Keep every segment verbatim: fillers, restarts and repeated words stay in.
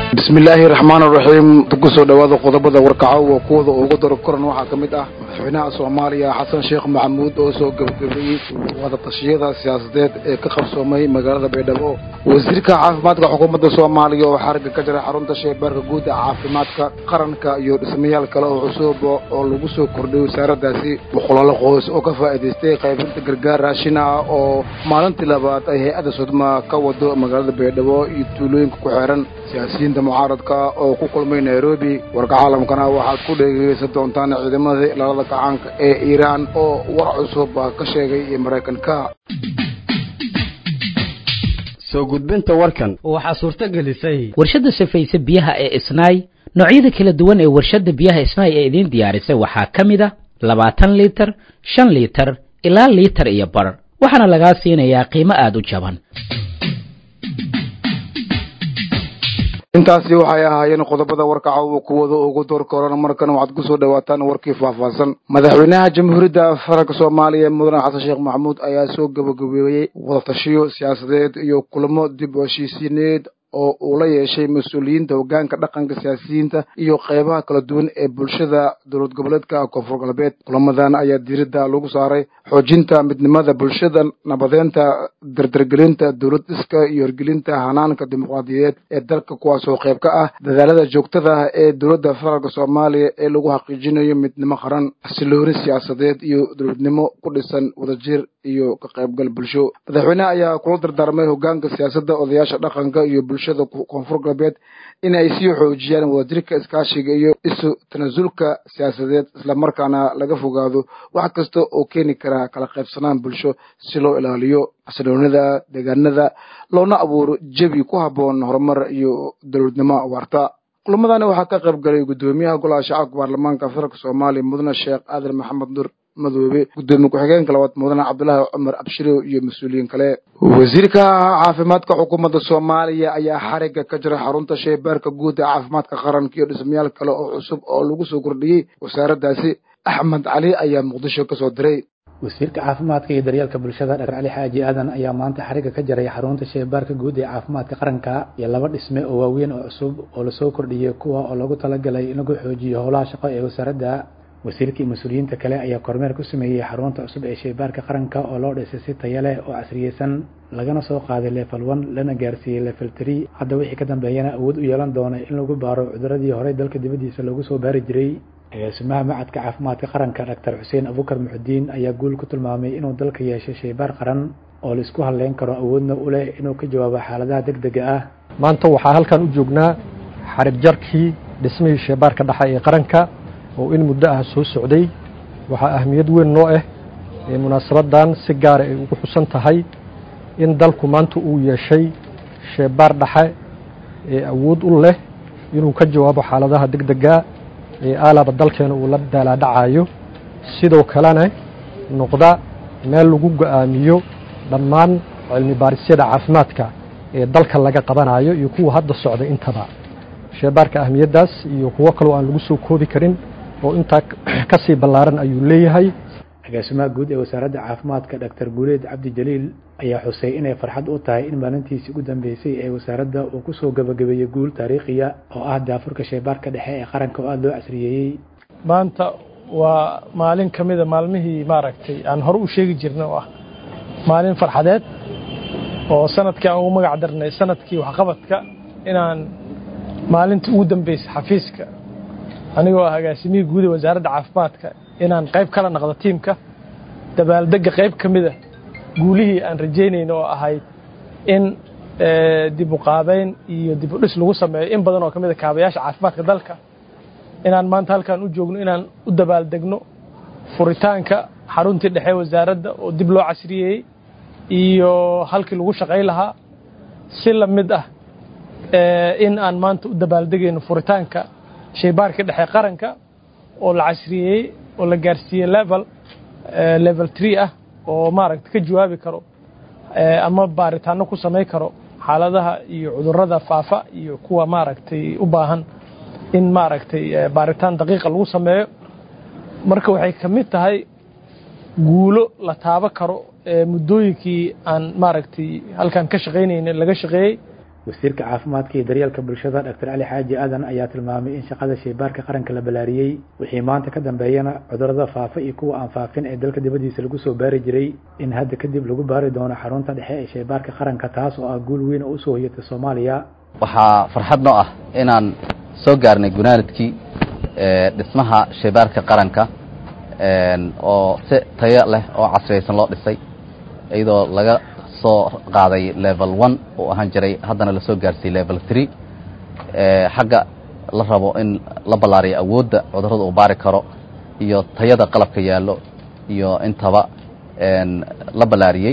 بسم الله الرحمن الرحيم تقصوا دواده قضبة وركعوا وقوض وقدر القرن وحكمت أه مدحونا سوماليا حسن شيخ محمود أوسو قبقبي وهذا تشييد سياسات كخب سومي مقالة بيدبو وزيرك عافماتك حكومة سوماليا وحرق كجرى حرون تشي برق جود عافماتك قرنك يو اسميال كلا عصوب ولغسو كردو سارداسي وخلال قوس وكفا ادستي قيبنت غرغار راشنا او مالنتي لباد اي هيئه سودما كودو مقالة بيدبو يتولوين كحيران سياسيين معارضka oo ku kulmay Nairobi warka caalamkana waxa ku dhageysan doontaan ciidamada ilaalada gacanka ee Iran oo war cusub ka sheegay Mareykanka soo gudbinta warkan waxa suurta gelisay warshada safaysa biyaha ee Isnaay noocyada kala duwan ee warshada biyaha Isnaay ee idin diyaarisay waxa kamida labaatan litir shan litir ilaa litir iyo bar waxana laga siinayaa qiimo aad u jaban intaasi waxay ahaayeen qodobada warkaca uu kuwada ugu door korona markan waxaad ku soo dhawaataan warkii faahfaahsan madaxweynaha jamhuuriyadda federaalka Soomaaliya mudane Xasan Sheekh Maxamuud ayaa soo gabagabeeyay wada tashiyo siyaasadeed iyo kulamo dib u heshiisiineed oo uu la yeeshay mas'uuliyiinta hoggaanka dhaqanka siyaasiyiinta iyo qaybaha kala duwan ee bulshada dowlad goboleedka Koonfur Galbeed kulamadan ayaa diiradda lagu saaray xoojinta midnimada bulshada nabadeynta dardargelinta dowlad iska iyo hirgelinta hanaanka dimuqraadiyadeed ee dalka kuwaas oo qayb ka ah dadaalada joogtada ah ee dowladda federaalka Soomaaliya ee lagu xaqiijinayo midnimo qaran xasilooni siyaasadeed iyo dowladnimo ku dhisan wadajir iyo ka qaybgal bulsho madaxweynaha ayaa kula dardaarmay hoggaanka siyaasadda odayaasha dhaqanka iyo bulshada Koonfur Galbeed in ay sii xoojiyaan wadajirka iskaashiga iyo isu tanaasulka siyaasadeed isla markaana laga fogaado wax kasta oo keeni kara kala qaybsanaan bulsho si loo ilaaliyo xasiloonida deegaanada loona abuuro jawi ku habboon horumar iyo dowladnimo waarta kulamadan waxaa ka qayb galay gudoomiyaha golaha shacabka baarlamaanka federaalka Soomaaliya mudane Sheekh Aadan Maxamed Nur madoobe gudoomiye ku-xigeenka labaad mudane Cabdullaahi Cumar Abshiro iyo mas'uuliyiin kale wasiirka caafimaadka xukuumadda Soomaaliya ayaa xariga ka jira xarunta shaybaarka guud ee caafimaadka qaranka iyo dhismayaal kale oo cusub oo lagu soo kordhiyay wasaaraddaasi Axmed Cali ayaa Muqdisho ka soo diray wasiirka caafimaadka iyo daryeelka bulshada Dr. Cali Xaaji Aadan ayaa maanta xariga ka jaray xarunta shaybaarka guud ee caafimaadka qaranka iyo laba dhisme oo waaweyn oo cusub oo la soo kordhiyay kuwa oo lagu talagalay in lagu xoojiyo howlaha shaqo ee wasaaradda wasiirka iyo mas'uuliyiinta kale ayaa kormeer ku sameeyay xarunta cusub ee shaybaarka qaranka oo loo dhisay si tayo leh oo casriyeysan lagana soo qaaday level one lana gaarsiiyay level three hadda wixii ka dambeeyana awood u yeelan doona in lagu baaro cuduradii hore dalka dibadiisa lagu soo baari jiray agaasimaha macadka caafimaadka qaranka Dr. Xuseen Abukar Muxudiin ayaa guul ku tilmaamay inuu dalka yeesho shaybaar qaran oo la isku haleyn karo awoodna u leh inuu ka jawaabo xaaladaha degdega ah maanta waxaa halkan u joognaa xarig jarkii dhismihii shaybaarka dhexe ee qaranka oo in muddo ah soo socday waxa ahmiyad weyn noo ah ee munaasabadan si gaar ah ugu xusan tahay in dalku maanta uu yeeshay shaybaar dhexe ee awood u leh inuu ka jawaabo xaaladaha degdega ee aalaba dalkeena uu la daalaadhacayo sidoo kalena noqda meel lagu go'aamiyo dhammaan cilmi baarisyada caafimaadka ee dalka laga qabanayo iyo kuwa hadda socda intaba shaybaarka ahmiyadaas iyo kuwa kale oo aan lagu soo koobi karin oo inta ka sii ballaaran ayuu leeyahay agaasimaha guud ee wasaaradda caafimaadka Dr. Guuleed Cabdi Jaliil ayaa xusay inay farxad u tahay in maalintiisii ugu dambeysay ee wasaaradda uu ku soo gabagabeeyay guul taariikhiya oo ah daafurka shaybaarka dhexe ee qaranka oo aad loo casriyeeyay maanta waa maalin kamida maalmihii maaragtay aan hore u sheegi jirnay oo ah maalin farxadeed oo sanadkii aan ugu magac darnay sanadkii waxqabadka inaan maalintii ugu dambeysay xafiiska anigoo ah agaasimihii guud ee wasaaradda caafimaadka inaan qayb kala noqdo tiimka dabaaldega qayb ka mida guulihii aan rajaynayno oo ahayd in dib u qaabeyn iyo dib u dhis lagu sameeyo in badan oo ka mid ah kaabayaasha caafimaadka dalka inaan maanta halkan u joogno inaan u dabaaldegno furitaanka xaruntii dhexe wasaaradda oo dib loo casriyeeyey iyo halkii lagu shaqayn lahaa si la mid ah in aan maanta u dabaaldegayno furitaanka shaybaarka dhexe qaranka oo la casriyeeyey oo la gaarsiiyey level level three ah oo maaragtay ka jawaabi karo ama baaritaano ku sameyn karo xaaladaha iyo cudurrada faafa iyo kuwa maaragtay u baahan in maaragtay baaritaan daqiiqa lagu sameeyo marka waxay ka mid tahay guulo la taabo karo muddooyinkii aan maaragtay halkan ka shaqaynaynay laga shaqeeyey wasiirka caafimaadka iyo daryeelka bulshada Doctor Ali Xaaji Aadan ayaa tilmaamay in shaqada shaybaarka qaranka la balaariyay wixii maanta ka dambeeyana cudurrada faafa iyo kuwa aan faafin ee dalka dibadiisa lagu soo baari jiray in hadda kadib lagu baari doono xarunta dhexe ee shaybaarka qaranka taas oo ah guul weyn oo u soo hoyatay Soomaaliya. waxaa farxad noo ah inaan soo gaarnay gunaanadkii ee dhismaha shaybaarka qaranka oo si tayo leh oo casriyaysan loo dhisay iyadoo laga soo qaaday level one oo ahaan jiray haddana la soo gaarsiiyay level three ee xagga la rabo in la ballaariyo awoodda cudurrada uu baari karo iyo tayada qalabka yaallo iyo intaba een la ballaariyay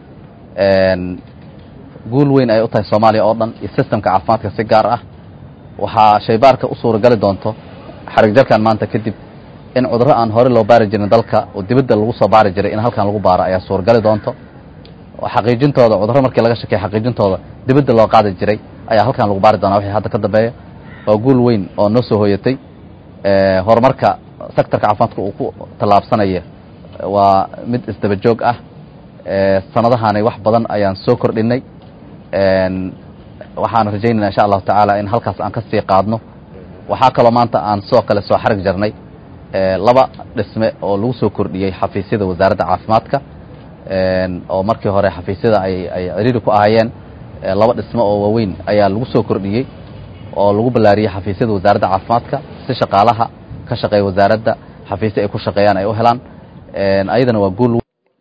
een guul weyn ay u tahay Soomaaliya oo dhan iyo systemka caafimaadka si gaar ah waxaa shaybaarka u suuragali doonto xarig jarkan maanta kadib in cudurro aan hore loo baari jirin dalka oo dibadda lagu soo baari jiray in halkan lagu baaro ayaa suuragali doonto xaqiijintooda cudurro markii laga shaqeeyo xaqiijintooda dibadda loo qaadi jiray ayaa halkan lagu baari doonaa wixii hadda ka dambeeya waa guul weyn oo noo soo hooyatay ee horumarka sektorka caafimaadka uu ku tallaabsanaya waa mid isdaba joog ah ee sanadahaani wax badan ayaan soo kordhinay een waxaan rajaynaynaa insha Allah tacaala in halkaas aan ka sii qaadno waxaa kaloo maanta aan soo kale soo xarig jarnay ee laba dhisme oo lagu soo kordhiyay xafiisyada wasaaradda caafimaadka een oo markii hore xafiisyada ay ay ciriiri ku ahaayeen laba dhisme oo waaweyn ayaa lagu soo kordhiyay oo lagu ballaariyay xafiisyada wasaaradda caafimaadka si shaqaalaha ka shaqeeya wasaaradda xafiisyo ay ku shaqeeyaan ay u helaan een ayadana waa guul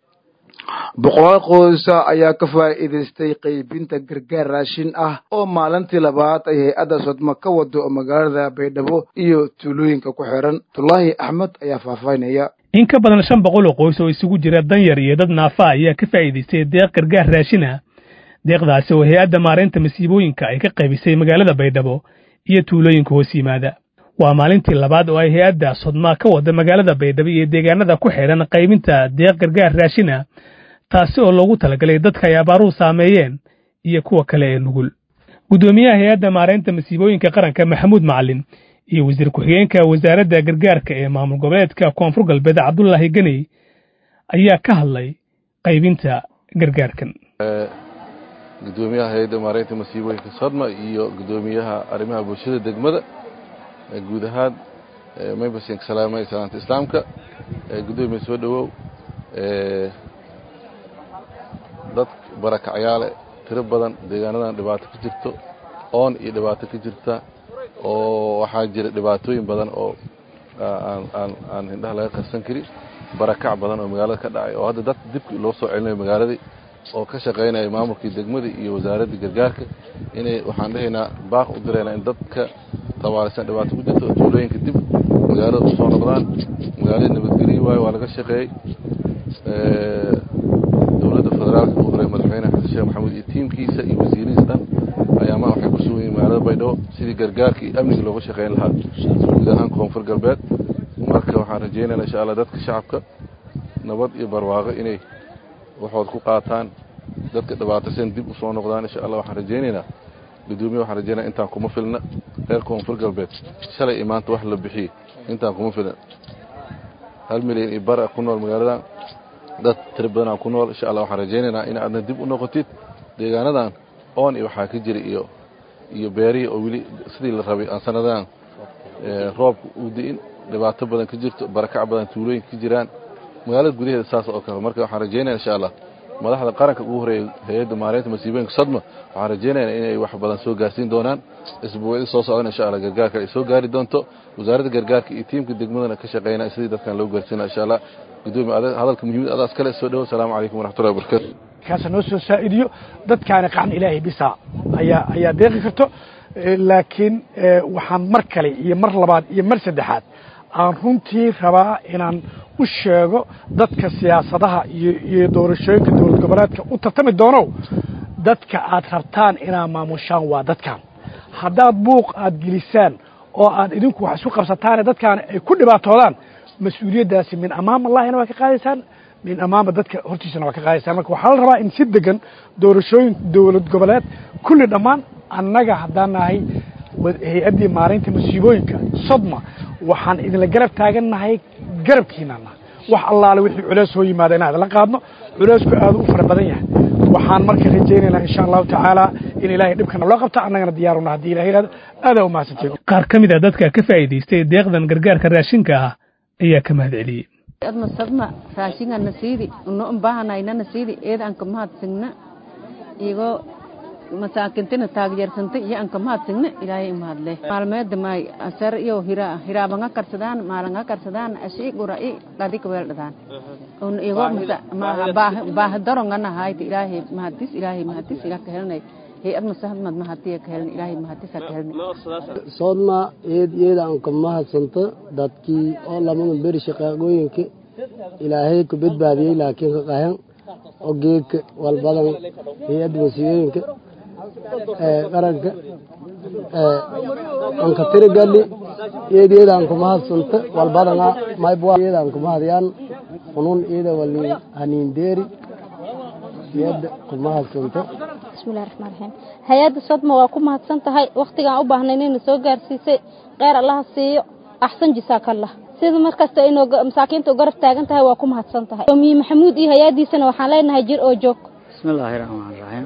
boqolaal qoys ayaa ka faa'iideystay qaybinta gargaar raashin ah oo maalintii labaad ay hay'adda Sodma ka wado magaalada Baydhabo iyo tuulooyinka ku xiran. Abdullaahi Axmed ayaa faafaynaya. in ka badan shan boqol oo qoys oo isugu jira danyar iyo dad naafa ayaa ka faa'iideystay deeq gargaar raashin ah. deeqdaasi oo hay'adda maareynta masiibooyinka ay ka qaybisay magaalada Baydhabo iyo tuulooyinka hoos yimaada. waa maalintii labaad oo ay hay'adda Sodma ka wado magaalada Baydhabo iyo deegaanada ku xiran qaybinta deeq gargaar raashin ah taasi oo loogu talagalay dadka ay abaaruhu saameeyeen iyo kuwa kale ee nugul. gudoomiyaha hay'adda maareynta masiibooyinka qaranka Maxamuud Macalin iyo wasiir ku-xigeenka wasaaradda gargaarka ee maamul goboleedka Koonfur Galbeed Cabdullaahi Ganey ayaa ka hadlay qaybinta gargaarkan. gudoomiyaha hay'adda maareynta masiibooyinka Sodma iyo gudoomiyaha arrimaha bulshada degmada guud ahaan maybasin salaamay salaanta islaamka gudoomiyaha soo dhawow ee dad barakacayaal tiro badan deegaanadan dhibaato ka jirto oon iyo dhibaato ka jirta oo waxaa jira dhibaatooyin badan oo aan aan aan indhaha laga qarsan karin barakac badan oo magaalada ka dhacay oo hadda dad dib loo soo celinayo magaaladii oo ka shaqeynaya maamulkii degmada iyo wasaaradda gargaarka inay waxaan dhahaynaa baaq u direena in dadka tabaarisan dhibaato ku jirto tuulooyinka dib magaalada u soo noqdaan magaalada nabadgelyo waayo waa laga shaqeeyay ee dowladda federaalka uu horay madaxweynaha Xasan Sheekh Maxamuud iyo tiimkiisa iyo wasiirihiisa dhan ayaa ma waxay ku sugan yihiin magaalada Baydhabo sidii gargaarka iyo amniga looga shaqeyn lahaa guud ahaan Koonfur Galbeed. marka waxaan rajaynaynaa insha Allah dadka shacabka nabad iyo barwaaqo inay waxood ku qaataan dadka dhibaataysan dib u soo noqdaan insha Allah. waxaan rajaynaynaa gudoomiyaha waxaan rajaynaynaa intaan kuma filna reer Koonfur Galbeed shalay imaanta wax la bixiyay intaan kuma filna hal milyan iyo bar ku nool magaalada dad tiro badan ku nool insha Allah. waxaan rajaynaynaa in aad dib u noqotid deegaanadan oon iyo waxa ka jira iyo iyo beeri oo wili sidii la rabay aan sanadan ee roob u diin dhibaato badan ka jirto barakac badan tuulooyin ka jiraan magaalada gudaheeda saas oo kale. marka waxaan rajaynaynaa insha Allah madaxda qaranka ugu horeeyay hay'adda maareynta masiibooyinka Sodma waxaan rajaynaynaa inay wax badan soo gaarsiin doonaan isbuucii soo socda insha Allah. gargaarka ay soo gaari doonto wasaaradda gargaarka iyo tiimka degmadana ka shaqeynaa sidii dadkan loo gaarsiinaa insha Allah. gudoomiye hadalka muhiimada adaas kale soo dhaw. Assalaamu calaykum waraxmatullaahi wabarakaatuh. kaas noo soo saa'idiyo dadkaana qacan ilaahay bisa ayaa ayaa deeqi karto laakiin waxaan mar kale iyo mar labaad iyo mar saddexaad aan runtii rabaa inaan u sheego dadka siyaasadaha iyo iyo doorashooyinka dowlad goboleedka u tartami doono dadka aad rabtaan inaad maamushaan waa dadkan. haddaad buuq aad gelisaan oo aad idinku wax isku qabsataan dadkaan ay ku dhibaatoodaan mas-uuliyaddaasi min amaam Allahina waa ka qaadaysaan min amaama dadka hortiisana waa ka qaadaysaan. marka waxaa la rabaa in si degan doorashooyin dowlad goboleed kulli dhammaan annaga haddaan nahay hay'addii maareynta masiibooyinka Sodma waxaan idinla garab taagannahay garabkiinana wax allaale wixii culays soo yimaada inaad la qaadno culaysku aad u fara badan yahay. waxaan marka rajaynaynaa insha Allah tacaala in ilaahay dhibkana loo qabto annagana diyaaruna haddii ilahay yidhahdo aadaa u mahadsantiin qaar ka mid a dadka ka faa'iidaystay deeqdan gargaarka raashinka ah ayaa ka mahad celiyey adma sadma raashinga nasiidi uno umbahanayna nasiidi eed aan ka mahadsigna iyagoo masaakintina taageersanta iyo aan ka mahadsigna ilaahay mahadle maalmeeda may asar iyo hira hiraabanga karsadaan maalanga karsadaan ashii gurai qadik weeldadaan un iyagoo masa baah dorongana hayt ilaahay mahadis ilaahay mahadis ila ka helnay hay adma sahmad mahadiya ka helnay ilaahay mahadis ka helnay soodma eed eed aan ka mahadsanta dadkii oo lamada beri shaqooyinka ilaahay ku badbaadiyay laakiin ka qahan oo geedka walbadan hay'ad wasiirooyinka ee qaranka ee aan ka tirigali eedeeda aan ku mahadsanta walbadan may buuyeeda aan ku mahadiyaan qunun eeda wali hanin deeri eeda ku mahadsanta bismillaahir rahmaanir rahiim hay'adda sadma waa ku mahadsan tahay waqtigan u baahnayna inay soo gaarsiisay qeyr Allah siiyo ahsan jisaakallah sida markasta inoo masaakiinta garab taagan tahay waa ku mahadsan tahay Doomiye Maxamuud iyo hay'adiisana waxaan leenahay jir oo joog bismillaahir rahmaanir rahiim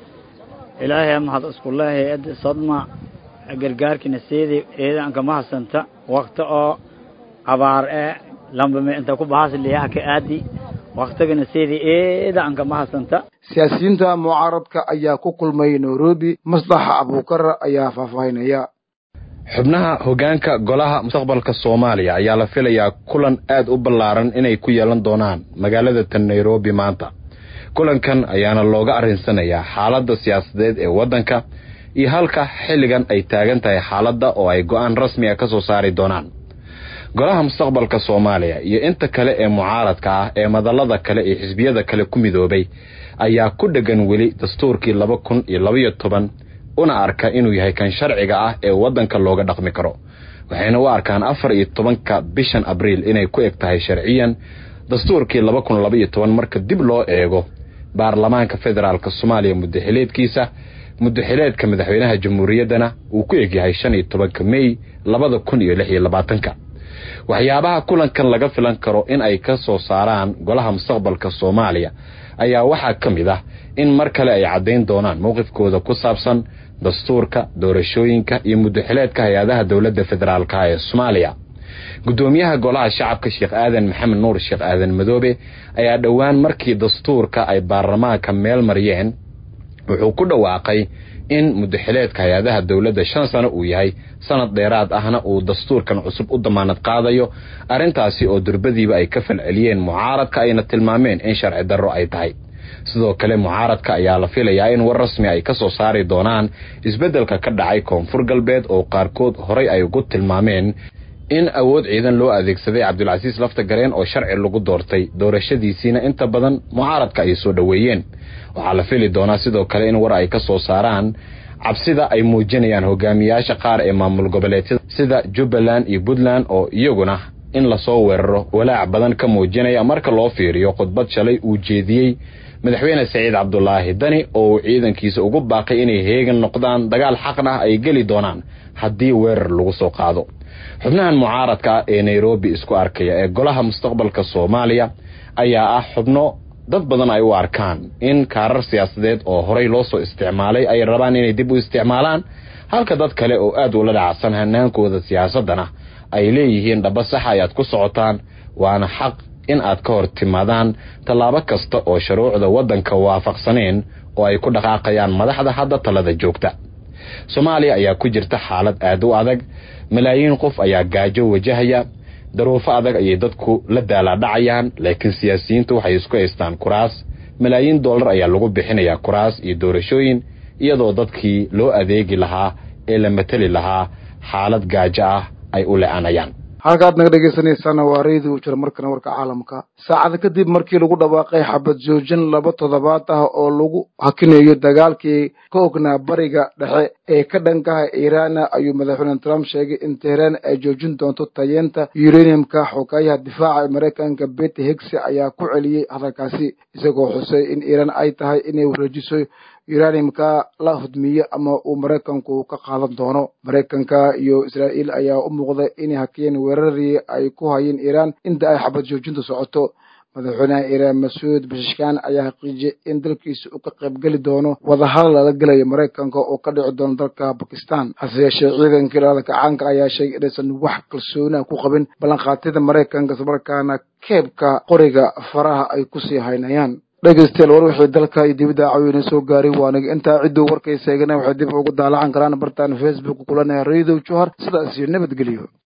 ilaahay mahad isku leeyahay hay'adda sadma gargaarkina sidii eedan ka mahadsanta waqti oo abaar ee lamba inta ku baahasliyaa ka aadi waqtigana sidii eedan ka mahadsanta siyaasiyiinta mucaaradka ayaa ku kulmay Nairobi Maslaxa Abuukar ayaa faafaynaya xubnaha hogaanka golaha mustaqbalka Soomaaliya ayaa la filayaa kulan aad u ballaaran inay ku yeelan doonaan magaalada tan Nairobi maanta kulankan ayaana looga arinsanayaa xaaladda siyaasadeed ee wadanka iyo halka xilligan ay taagan tahay xaaladda oo ay go'aan rasmi ah ka soo saari doonaan golaha mustaqbalka Soomaaliya iyo inta kale ee mucaaradka ah ee madallada kale ee xisbiyada kale ku midoobay ayaa ku dhagan weli dastuurkii laba kun iyo laba iyo toban una arka inuu yahay kan sharciga ah ee wadanka looga dhaqmi karo waxayna u arkaan afar iyo tobanka bishan Abriil inay ku eg tahay sharciyan dastuurkii laba kun iyo laba iyo toban marka dib loo eego baarlamaanka federaalka Soomaaliya muddaxileedkiisa muddaxileedka madaxweynaha jamhuuriyaddana uu ku eg yahay shan iyo tobanka May laba kun iyo lix iyo labaatan waxyaabaha kulankan laga filan karo in ay ka soo saaraan golaha mustaqbalka Soomaaliya ayaa waxa kamid ah in mar kale ay cadeyn doonaan mowqifkooda ku saabsan dastuurka doorashooyinka iyo muddaxileedka hay'adaha dawladda federaalka ee Soomaaliya gudoomiyaha golaha shacabka Sheekh Aadan Maxamed Nuur Sheekh Aadan Madoobe ayaa dhawaan markii dastuurka ay baarlamaanka meel mariyeen wuxuu ku dhawaaqay in muddaxileedka hay'adaha dawladda shan sano uu yahay sanad dheeraad ahna uu dastuurkan cusub u damaanad qaadayo arintaasi oo durbadiiba ay ka falceliyeen mucaaradka ayna tilmaameen in sharci darro ay tahay sidoo kale mucaaradka ayaa la filayaa in war rasmi ay ka soo saari doonaan isbeddelka ka dhacay koonfur galbeed oo qaarkood horay ay ugu tilmaameen in awood ciidan loo adeegsaday Cabdulcasiis Lafta Gareen oo sharci lagu doortay doorashadiisina inta badan mucaaradka ay soo dhaweeyeen waxa la fili doonaa sidoo kale in war ay ka soo saaraan cabsida ay muujinayaan hogaamiyaasha qaar ee maamul goboleedyada sida Jubbaland iyo Puntland oo iyaguna in la soo weeraro walaac badan ka muujinaya marka loo fiiriyo khudbad shalay uu jeediyay madaxweyne Saciid Cabdullaahi Dani oo ciidankiisa ugu baaqay inay heegan noqdaan dagaal xaqna ay gali doonaan haddii weerar lagu soo qaado xubnahan mucaaradka ee Nairobi isku arkaya ee golaha mustaqbalka Soomaaliya ayaa ah xubno dad badan ay u arkaan in kaarar siyaasadeed oo horay loo soo isticmaalay ay rabaan inay dib u isticmaalaan halka dad kale oo aad ula dhacsan hanaankooda siyaasadana ay leeyihiin dhaba sax ayaad ku socotaan waana xaq in aad ka hor timaadaan tallaabo kasta oo shuruucda wadanka waafaqsaneen oo ay ku dhaqaaqayaan madaxda hadda talada joogta Soomaaliya ayaa ku jirta xaalad aad u adag malaayiin qof ayaa gaajo wajahaya daruufo adag ay dadku la daala dhacayaan laakiin siyaasiyiintu waxay isku haystaan kuraas malaayiin dollar ayaa lagu bixinayaa kuraas iyo doorashooyin iyadoo dadkii loo adeegi lahaa ee la matali lahaa xaalad gaajo ah ay u leecanayaan halkaad naga dhegeysanaysaana waa reediyo u jira markana warka caalamka saacada kadib markii lagu dhawaaqay xabad joojin laba toddobaad ah oo lagu hakinayo dagaalkii ka ognaa bariga dhexe ee ka dhankaha Iiraan ayuu madaxweyne Trump sheegay in Tehran ay joojin doonto tayeenta uraniumka xogayaha difaaca Mareykanka Pete Hegseth ayaa ku celiyay hadalkaasi isagoo xusay in Iiraan ay tahay inay wareejiso uraniumka la hudmiyo ama uu Mareykanku ka qaadan doono Mareykanka iyo Israa'iil ayaa u muuqday inay hakiyeen weeraradii ay ku hayeen Iiraan inta ay xabad joojintu socoto madaxweynaha iiraan Masuud Pezeshkian ayaa xaqiijiyay in dalkiisa uu ka qayb gali doono wadahadal lala galayo Mareykanka oo ka dhici doona dalka Pakistan hase yeeshee ciidanka ilaalada kacaanka ayaa sheegay inaysan wax kalsooni ku qabin ballanqaadida Mareykanka islamarkaana keebka qoriga faraha ay ku sii haynayaan dhegeystayaal war wixii dalka iyo dibadda caawina soo gaaray waana intaa ciduu warkaysa eegana waxay dib ugu daalacan karaan bartaan Facebook kulana Radio Johar sidaas iyo nabadgelyo.